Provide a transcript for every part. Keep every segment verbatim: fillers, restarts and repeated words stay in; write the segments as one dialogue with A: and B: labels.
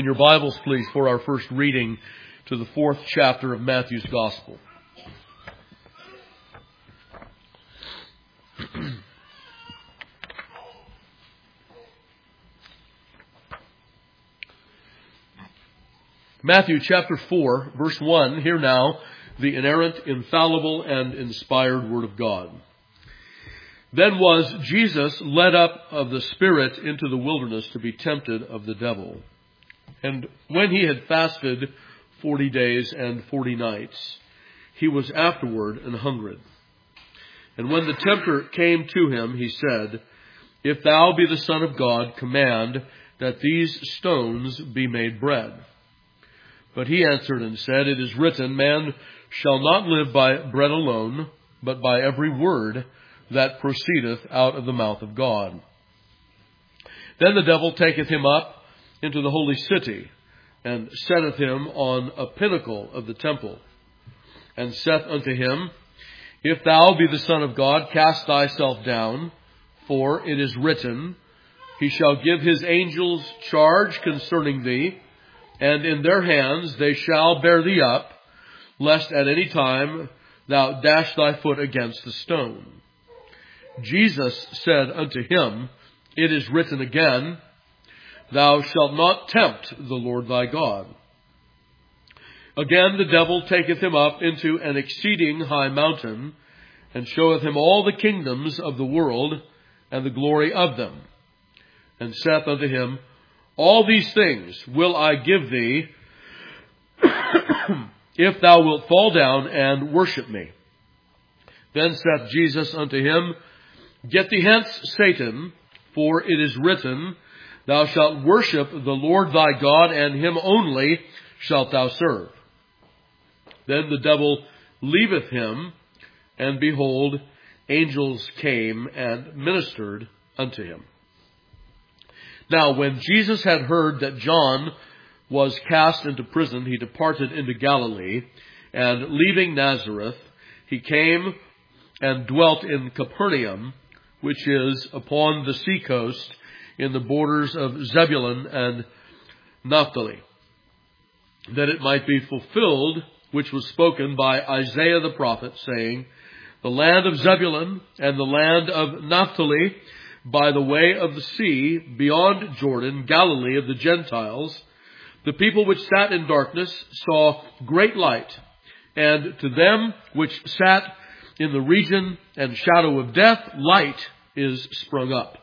A: In your Bibles, please, for our first reading to the fourth chapter of Matthew's Gospel. Matthew chapter four, verse one, hear now the inerrant, infallible, and inspired Word of God. Then was Jesus led up of the Spirit into the wilderness to be tempted of the devil. And when he had fasted forty days and forty nights, he was afterward an hungered. And when the tempter came to him, he said, If thou be the Son of God, command that these stones be made bread. But he answered and said, It is written, Man shall not live by bread alone, but by every word that proceedeth out of the mouth of God. Then the devil taketh him up into the holy city, and setteth him on a pinnacle of the temple, and saith unto him, If thou be the Son of God, cast thyself down, for it is written, He shall give his angels charge concerning thee, and in their hands they shall bear thee up, lest at any time thou dash thy foot against the stone. Jesus said unto him, It is written again, Thou shalt not tempt the Lord thy God. Again the devil taketh him up into an exceeding high mountain, and showeth him all the kingdoms of the world, and the glory of them, and saith unto him, All these things will I give thee, if thou wilt fall down and worship me. Then saith Jesus unto him, Get thee hence, Satan, for it is written, Thou shalt worship the Lord thy God, and him only shalt thou serve. Then the devil leaveth him, and behold, angels came and ministered unto him. Now when Jesus had heard that John was cast into prison, he departed into Galilee, and leaving Nazareth, he came and dwelt in Capernaum, which is upon the sea coast, in the borders of Zebulun and Naphtali, that it might be fulfilled, which was spoken by Isaiah the prophet, saying, The land of Zebulun and the land of Naphtali, by the way of the sea, beyond Jordan, Galilee of the Gentiles, the people which sat in darkness saw great light, and to them which sat in the region and shadow of death, light is sprung up.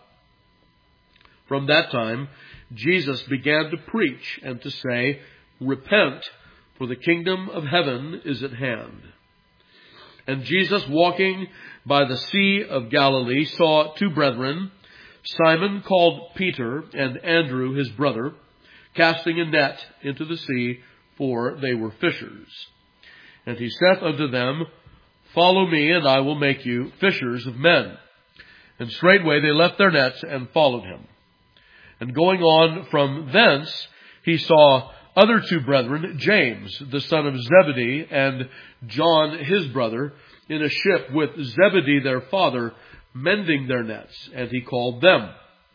A: From that time, Jesus began to preach and to say, Repent, for the kingdom of heaven is at hand. And Jesus, walking by the sea of Galilee, saw two brethren, Simon called Peter, and Andrew his brother, casting a net into the sea, for they were fishers. And he saith unto them, Follow me, and I will make you fishers of men. And straightway they left their nets and followed him. And going on from thence, he saw other two brethren, James, the son of Zebedee, and John, his brother, in a ship with Zebedee, their father, mending their nets. And he called them.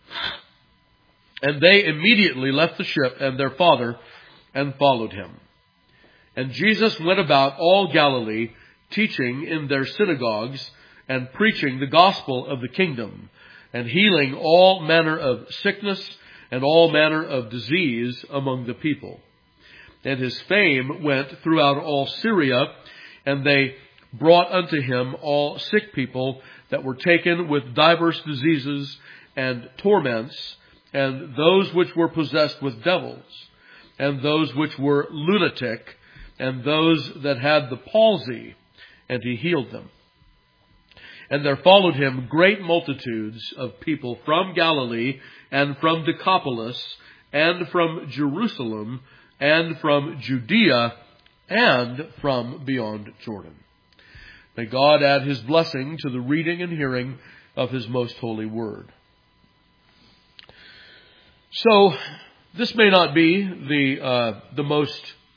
A: And they immediately left the ship and their father, and followed him. And Jesus went about all Galilee, teaching in their synagogues, and preaching the gospel of the kingdom, and healing all manner of sickness and all manner of disease among the people. And his fame went throughout all Syria, and they brought unto him all sick people that were taken with divers diseases and torments, and those which were possessed with devils, and those which were lunatic, and those that had the palsy, and he healed them. And there followed him great multitudes of people from Galilee, and from Decapolis, and from Jerusalem, and from Judea, and from beyond Jordan. May God add his blessing to the reading and hearing of his most holy word. So, this may not be the uh, the most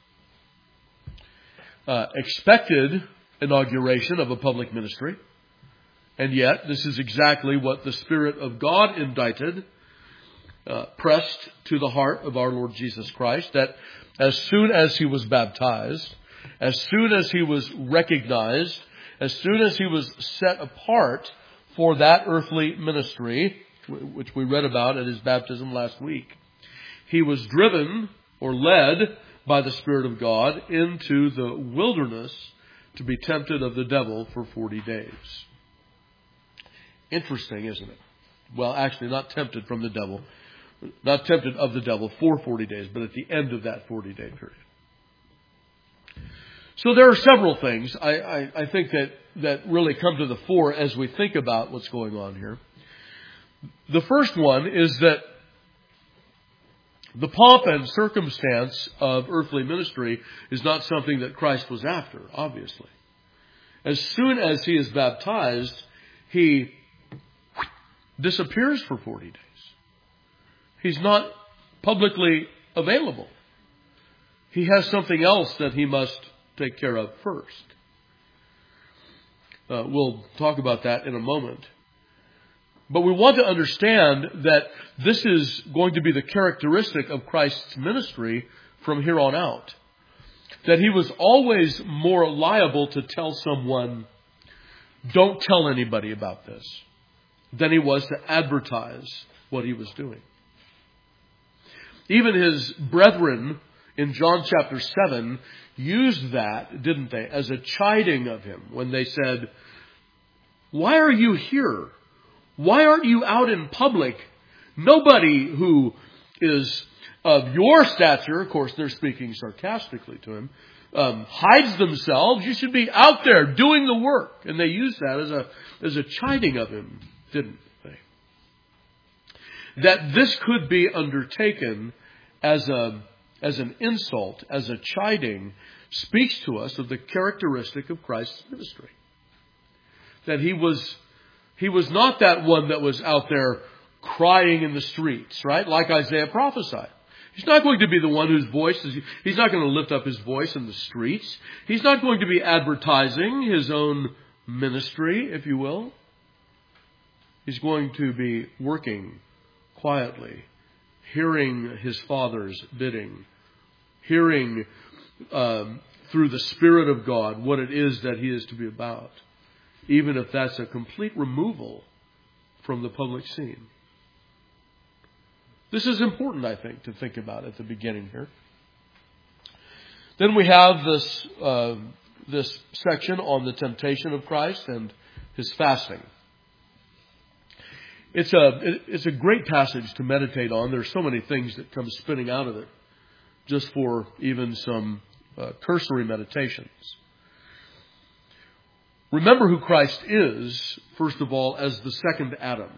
A: uh, expected inauguration of a public ministry. And yet, this is exactly what the Spirit of God indited uh, pressed to the heart of our Lord Jesus Christ, that as soon as he was baptized, as soon as he was recognized, as soon as he was set apart for that earthly ministry, which we read about at his baptism last week, he was driven or led by the Spirit of God into the wilderness to be tempted of the devil for forty days. Interesting, isn't it? Well, actually, not tempted from the devil, not tempted of the devil for forty days, but at the end of that forty-day period. So there are several things I, I, I think that, that really come to the fore as we think about what's going on here. The first one is that the pomp and circumstance of earthly ministry is not something that Christ was after, obviously. As soon as he is baptized, he disappears for forty days. He's not publicly available. He has something else that he must take care of first. Uh, we'll talk about that in a moment. But we want to understand that this is going to be the characteristic of Christ's ministry from here on out. That he was always more liable to tell someone, don't tell anybody about this, than he was to advertise what he was doing. Even his brethren in John chapter seven used that, didn't they, as a chiding of him when they said, why are you here? Why aren't you out in public? Nobody who is of your stature, of course they're speaking sarcastically to him, um, hides themselves. You should be out there doing the work. And they used that as a, as a chiding of him, didn't they? That this could be undertaken as a, as an insult, as a chiding, speaks to us of the characteristic of Christ's ministry. That he was He was not that one that was out there crying in the streets, right? Like Isaiah prophesied. He's not going to be the one whose voice is, he's not going to lift up his voice in the streets. He's not going to be advertising his own ministry, if you will. He's going to be working quietly, hearing his Father's bidding, hearing um, through the Spirit of God what it is that he is to be about, even if that's a complete removal from the public scene. This is important, I think, to think about at the beginning here. Then we have this uh, this section on the temptation of Christ and his fasting. It's a it's a great passage to meditate on. There's so many things that come spinning out of it, just for even some uh, cursory meditations. Remember who Christ is, first of all, as the second Adam.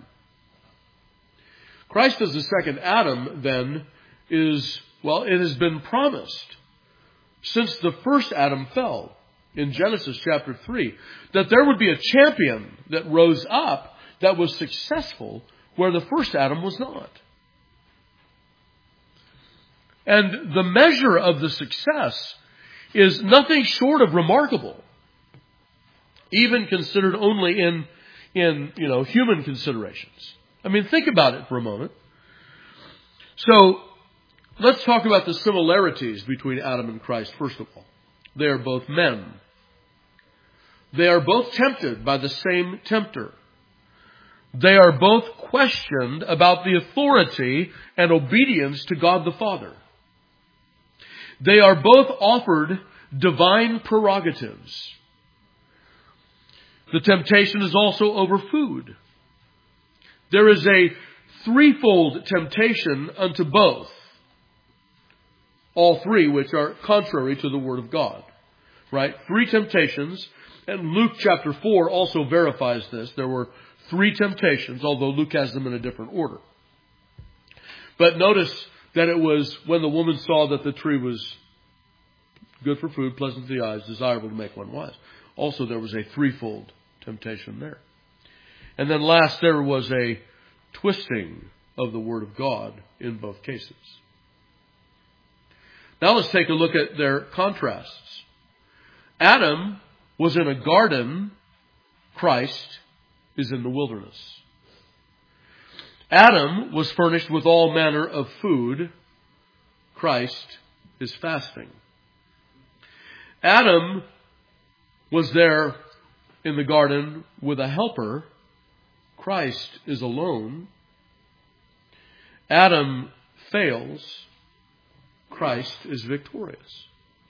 A: Christ as the second Adam, then, is, well, it has been promised since the first Adam fell in Genesis chapter three, that there would be a champion that rose up that was successful where the first Adam was not. And the measure of the success is nothing short of remarkable, even considered only in, in, you know, human considerations. I mean, think about it for a moment. So, let's talk about the similarities between Adam and Christ, first of all. They are both men. They are both tempted by the same tempter. They are both questioned about the authority and obedience to God the Father. They are both offered divine prerogatives. The temptation is also over food. There is a threefold temptation unto both. All three which are contrary to the Word of God. Right? Three temptations. And Luke chapter four also verifies this. There were three temptations, although Luke has them in a different order. But notice that it was when the woman saw that the tree was good for food, pleasant to the eyes, desirable to make one wise. Also there was a threefold temptation there. And then last, there was a twisting of the Word of God in both cases. Now let's take a look at their contrasts. Adam was in a garden. Christ is in the wilderness. Adam was furnished with all manner of food. Christ is fasting. Adam was there in the garden with a helper. Christ is alone. Adam fails. Christ is victorious.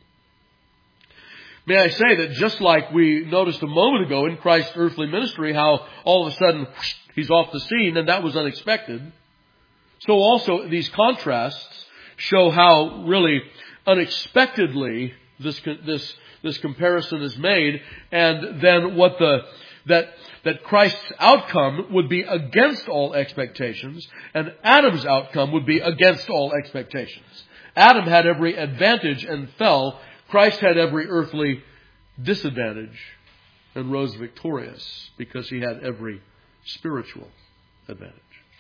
A: May I say that just like we noticed a moment ago in Christ's earthly ministry, how all of a sudden whoosh, he's off the scene, and that was unexpected. So also these contrasts show how really unexpectedly this this this comparison is made, and then what the that that Christ's outcome would be against all expectations, and Adam's outcome would be against all expectations. Adam had every advantage and fell. Christ had every earthly disadvantage and rose victorious because he had every spiritual advantage.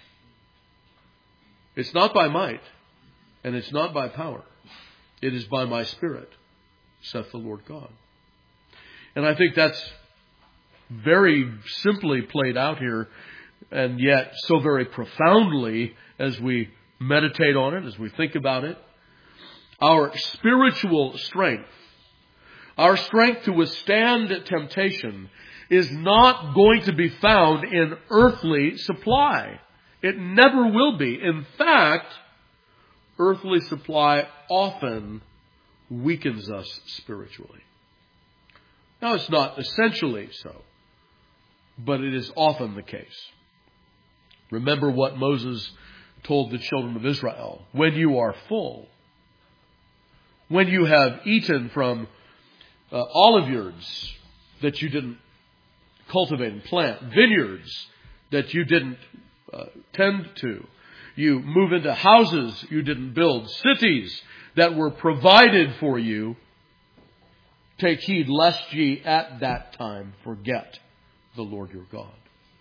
A: It's not by might and it's not by power. It is by my Spirit, saith the Lord God. And I think that's very simply played out here, and yet so very profoundly as we meditate on it, as we think about it. Our spiritual strength, our strength to withstand temptation, is not going to be found in earthly supply. It never will be. In fact, earthly supply often weakens us spiritually. Now, it's not essentially so, but it is often the case. Remember what Moses told the children of Israel. When you are full, when you have eaten from uh, olive yards that you didn't cultivate and plant, vineyards that you didn't uh, tend to, you move into houses you didn't build, cities that were provided for you, take heed lest ye at that time forget the Lord your God.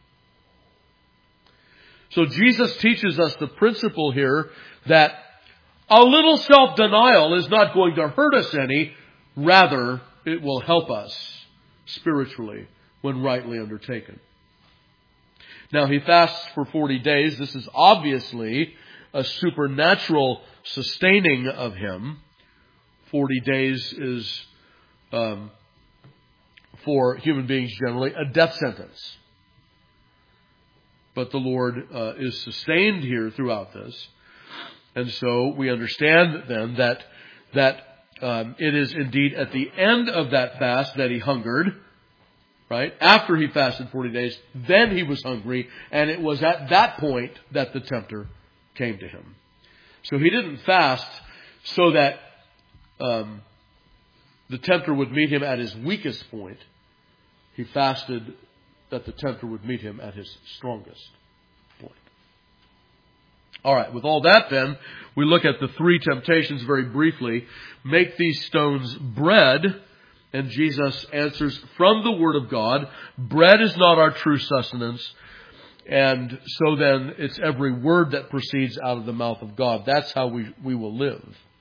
A: So Jesus teaches us the principle here that a little self-denial is not going to hurt us any. Rather, it will help us spiritually when rightly undertaken. Now, he fasts for forty days. This is obviously a supernatural sustaining of him. forty days is, um, for human beings generally, a death sentence. But the Lord uh, is sustained here throughout this. And so we understand then that that um, it is indeed at the end of that fast that he hungered, right? After he fasted forty days, then he was hungry, and it was at that point that the tempter came to him. So he didn't fast so that um, the tempter would meet him at his weakest point. He fasted that the tempter would meet him at his strongest point. All right, with all that then, we look at the three temptations very briefly. Make these stones bread, and Jesus answers from the Word of God. Bread is not our true sustenance, and so then it's every word that proceeds out of the mouth of God. That's how we, we will live.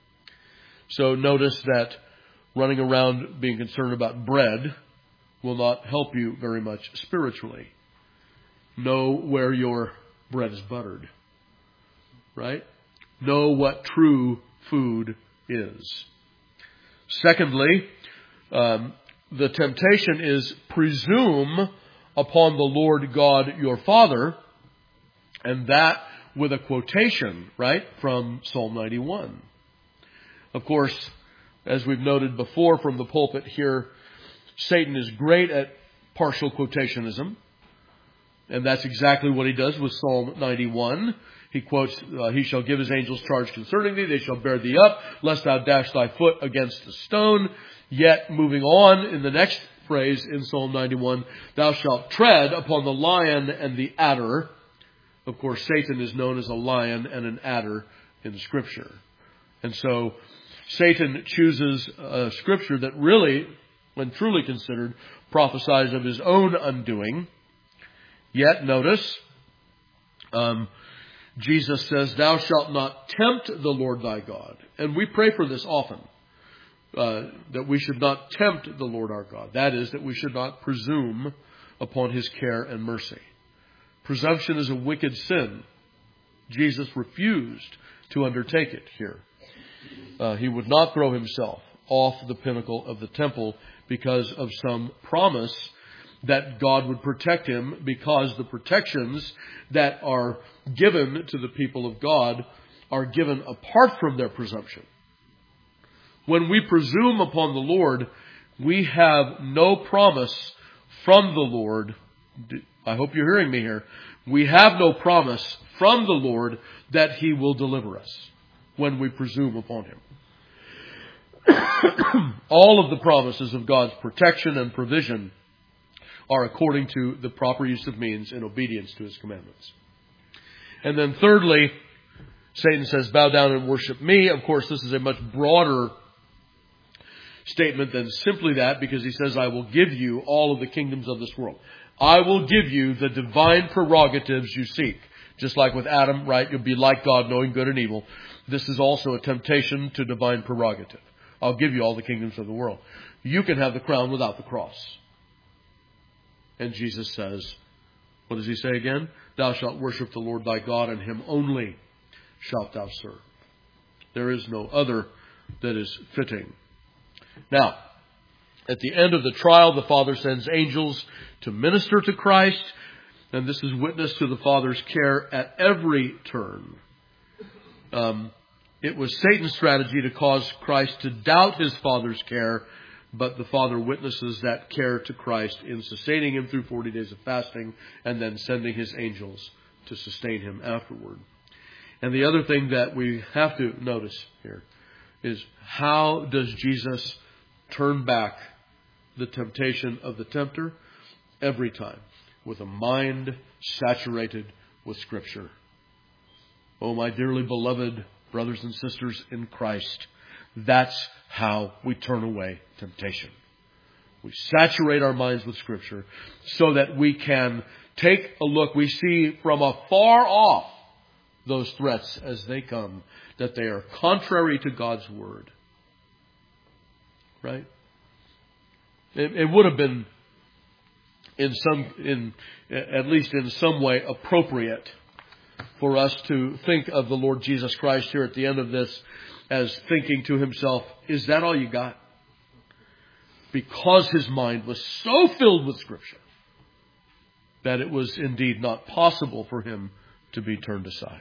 A: So notice that running around being concerned about bread will not help you very much spiritually. Know where your bread is buttered. Right? Know what true food is. Secondly, um, the temptation is presume upon the Lord God your Father, and that with a quotation, right, from Psalm ninety-one. Of course, as we've noted before from the pulpit here, Satan is great at partial quotationism, and that's exactly what he does with Psalm ninety-one. He quotes, uh, he shall give his angels charge concerning thee. They shall bear thee up, lest thou dash thy foot against a stone. Yet, moving on in the next phrase in Psalm ninety-one, thou shalt tread upon the lion and the adder. Of course, Satan is known as a lion and an adder in Scripture. And so, Satan chooses a Scripture that really, when truly considered, prophesies of his own undoing. Yet, notice, um, Jesus says, thou shalt not tempt the Lord thy God. And we pray for this often, uh, that we should not tempt the Lord our God. That is, that we should not presume upon his care and mercy. Presumption is a wicked sin. Jesus refused to undertake it here. Uh, he would not throw himself off the pinnacle of the temple because of some promise that God would protect him, because the protections that are given to the people of God are given apart from their presumption. When we presume upon the Lord, we have no promise from the Lord. I hope you're hearing me here. We have no promise from the Lord that He will deliver us when we presume upon Him. All of the promises of God's protection and provision are according to the proper use of means in obedience to His commandments. And then thirdly, Satan says, bow down and worship me. Of course, this is a much broader statement than simply that, because he says, I will give you all of the kingdoms of this world. I will give you the divine prerogatives you seek. Just like with Adam, right? You'll be like God, knowing good and evil. This is also a temptation to divine prerogative. I'll give you all the kingdoms of the world. You can have the crown without the cross. And Jesus says, what does he say again? Thou shalt worship the Lord thy God, and Him only shalt thou serve. There is no other that is fitting. Now, at the end of the trial, the Father sends angels to minister to Christ. And this is witness to the Father's care at every turn. Um, it was Satan's strategy to cause Christ to doubt His Father's care, but the Father witnesses that care to Christ in sustaining Him through forty days of fasting and then sending His angels to sustain Him afterward. And the other thing that we have to notice here is, how does Jesus turn back the temptation of the tempter? Every time. With a mind saturated with Scripture. Oh, my dearly beloved brothers and sisters in Christ, that's how we turn away temptation. We saturate our minds with Scripture so that we can take a look. We see from afar off those threats as they come, that they are contrary to God's Word. Right? It, it would have been in some, in at least in some way, appropriate for us to think of the Lord Jesus Christ here at the end of this as thinking to Himself, is that all you got? Because His mind was so filled with Scripture that it was indeed not possible for Him to be turned aside.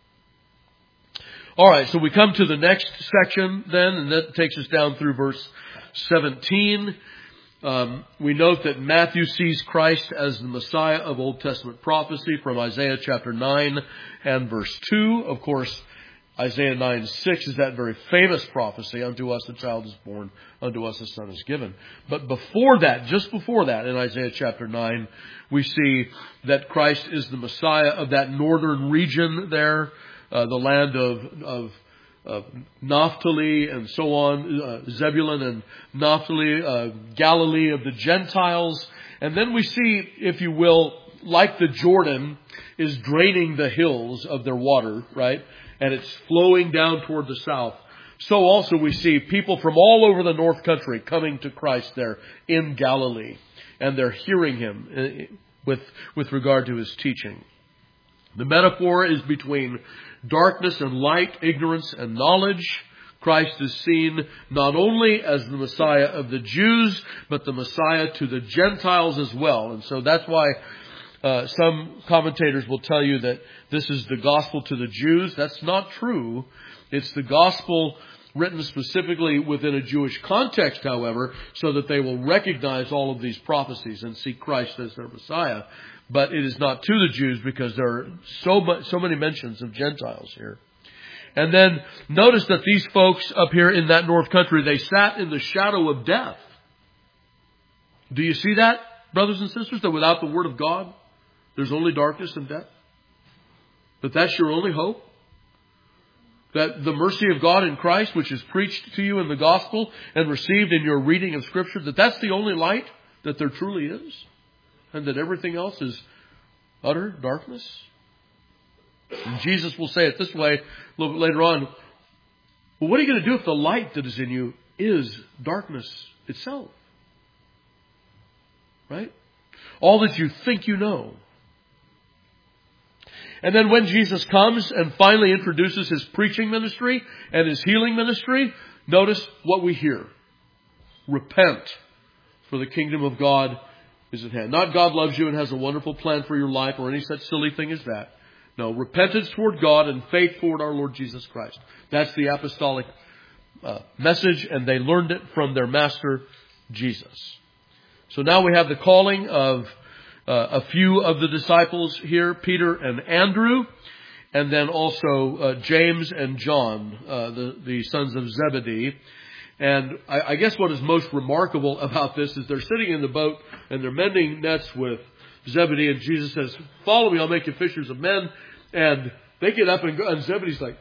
A: All right, so we come to the next section then, and that takes us down through verse seventeen. Um, we note that Matthew sees Christ as the Messiah of Old Testament prophecy from Isaiah chapter nine and verse two. Of course, Isaiah nine six is that very famous prophecy, unto us a child is born, unto us a son is given. But before that, just before that, in Isaiah chapter nine, we see that Christ is the Messiah of that northern region there, uh, the land of, of Uh, Naphtali and so on, uh, Zebulun and Naphtali, uh, Galilee of the Gentiles. And then we see, if you will, like the Jordan is draining the hills of their water, right? And it's flowing down toward the south. So also we see people from all over the north country coming to Christ there in Galilee. And they're hearing Him with, with regard to His teaching. The metaphor is between darkness and light, ignorance and knowledge. Christ is seen not only as the Messiah of the Jews, but the Messiah to the Gentiles as well. And so that's why uh, some commentators will tell you that this is the gospel to the Jews. That's not true. It's the gospel written specifically within a Jewish context, however, so that they will recognize all of these prophecies and see Christ as their Messiah. But it is not to the Jews, because there are so much, so many mentions of Gentiles here. And then notice that these folks up here in that north country, they sat in the shadow of death. Do you see that, brothers and sisters? That without the Word of God, there's only darkness and death? That that's your only hope? That the mercy of God in Christ, which is preached to you in the gospel and received in your reading of Scripture, that that's the only light that there truly is? And that everything else is utter darkness? And Jesus will say it this way a little bit later on. Well, what are you going to do if the light that is in you is darkness itself? Right? All that you think you know. And then when Jesus comes and finally introduces His preaching ministry and His healing ministry, notice what we hear. Repent, for the kingdom of God is at hand. Not God loves you and has a wonderful plan for your life or any such silly thing as that. No, repentance toward God and faith toward our Lord Jesus Christ. That's the apostolic uh, message, and they learned it from their master, Jesus. So now we have the calling of uh, a few of the disciples here, Peter and Andrew, and then also uh, James and John, uh, the, the sons of Zebedee. And I, I guess what is most remarkable about this is they're sitting in the boat and they're mending nets with Zebedee, and Jesus says, "Follow me, I'll make you fishers of men." And they get up and go, and Zebedee's like,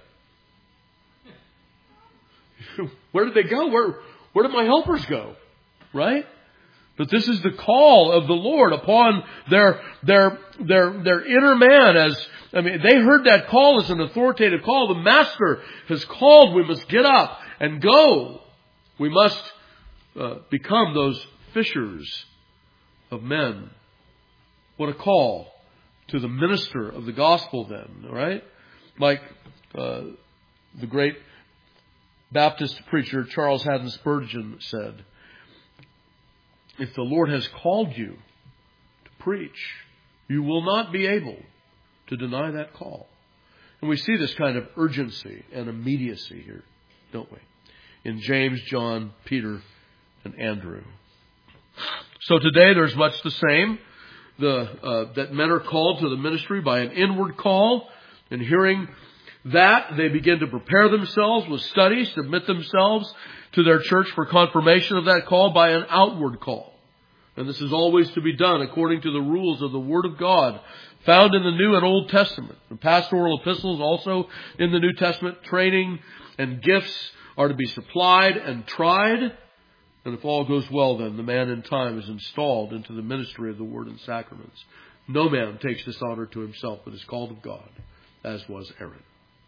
A: "Where did they go? Where, where did my helpers go?" Right? But this is the call of the Lord upon their, their, their, their inner man. As, I mean, they heard that call as an authoritative call. The Master has called. We must get up and go. We must uh, become those fishers of men. What a call to the minister of the gospel then, right? Like uh, the great Baptist preacher Charles Haddon Spurgeon said, "If the Lord has called you to preach, you will not be able to deny that call." And we see this kind of urgency and immediacy here, don't we? In James, John, Peter, and Andrew. So today there's much the same. The, uh, that men are called to the ministry by an inward call. And hearing that, they begin to prepare themselves with study, submit themselves to their church for confirmation of that call by an outward call. And this is always to be done according to the rules of the Word of God found in the New and Old Testament. The pastoral epistles also in the New Testament. Training and gifts are to be supplied and tried. And if all goes well, then the man in time is installed into the ministry of the Word and Sacraments. No man takes this honor to himself, but is called of God, as was Aaron.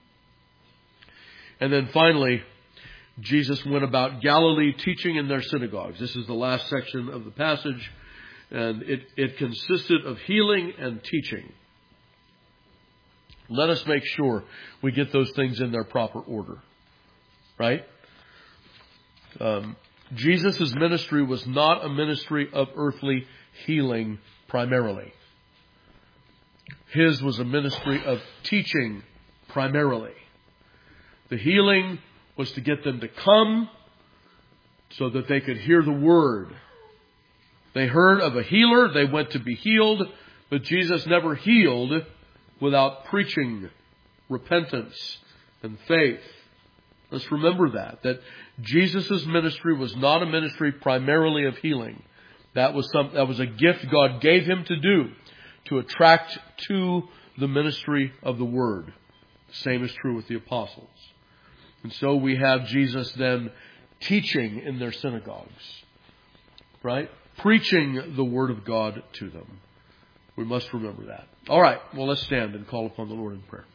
A: And then finally, Jesus went about Galilee teaching in their synagogues. This is the last section of the passage, and it, it consisted of healing and teaching. Let us make sure we get those things in their proper order. Right? Um, Jesus' ministry was not a ministry of earthly healing primarily. His was a ministry of teaching primarily. The healing was to get them to come so that they could hear the Word. They heard of a healer, they went to be healed, but Jesus never healed without preaching repentance and faith. Let's remember that, that Jesus' ministry was not a ministry primarily of healing. That was some, that was a gift God gave Him to do, to attract to the ministry of the Word. The same is true with the apostles. And so we have Jesus then teaching in their synagogues, right? Preaching the Word of God to them. We must remember that. All right, well, let's stand and call upon the Lord in prayer.